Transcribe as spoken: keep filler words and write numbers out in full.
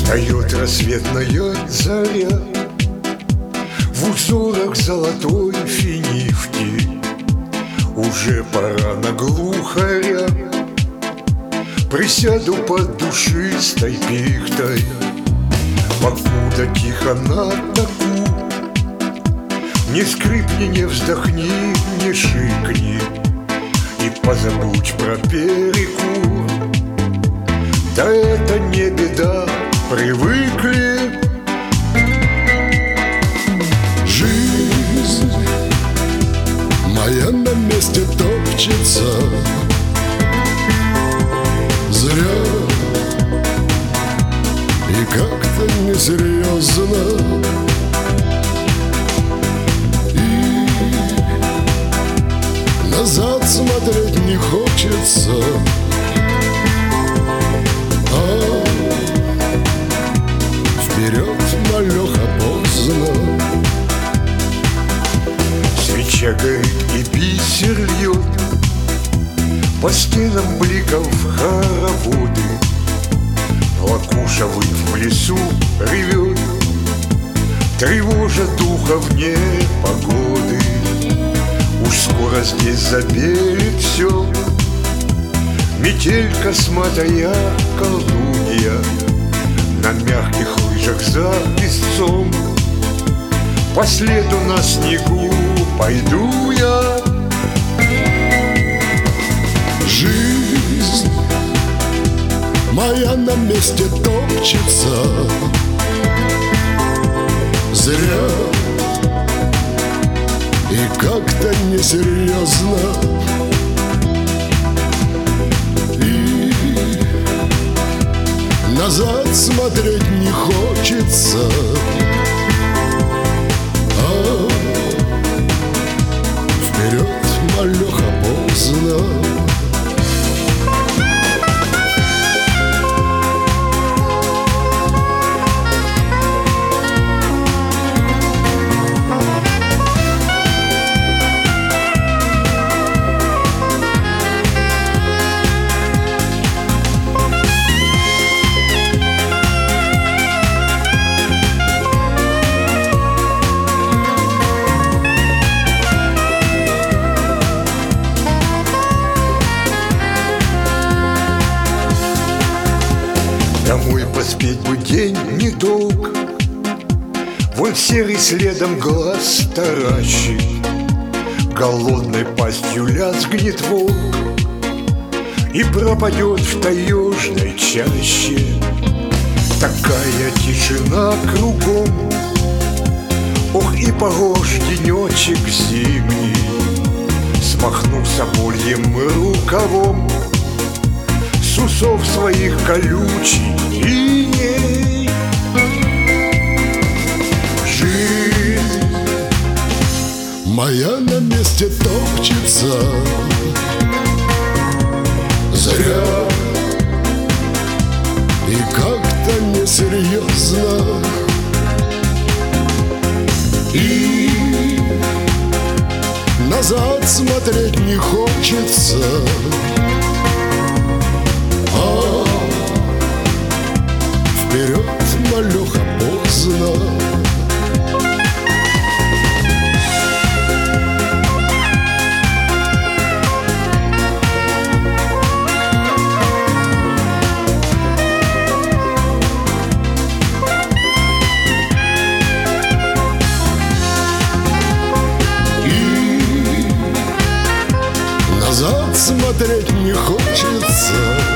Встает рассветная заря в узорах золотой финифки. Уже пора на глухаря, присяду под душистой пихтой, покуда тихо на таку. Не скрипни, не вздохни, не шикни, и позабудь про перекур. Да это не беда, привыкли. Жизнь моя на месте топчется. Зря и как-то несерьезно. И назад смотреть не хочется. А вперед, малеха, поздно. Свеча горит и бисер льет, по стенам бликов хороводы. Лакуша выть в лесу ревет, тревожа духа вне погоды. Уж скоро здесь забелит все, метель косматая колдунья на мягких лыжах за песцом. По следу на снегу пойду я. Жизнь моя на месте топчется. Зря и как-то несерьезно. И назад смотреть не хочется. А вперед, малеха, поздно. Домой поспеть бы день недолг, вон серый следом глаз таращит, голодной пастью лязгнет волк и пропадет в таежной чаще. Такая тишина кругом, ох, и погож денечек зимний. Смахнув собольем рукавом с усов своих колючий иней. Жизнь моя на месте топчется. Зря и как-то несерьезно. И назад смотреть не хочется. А вперед, малеха, поздно. И назад смотреть не хочется.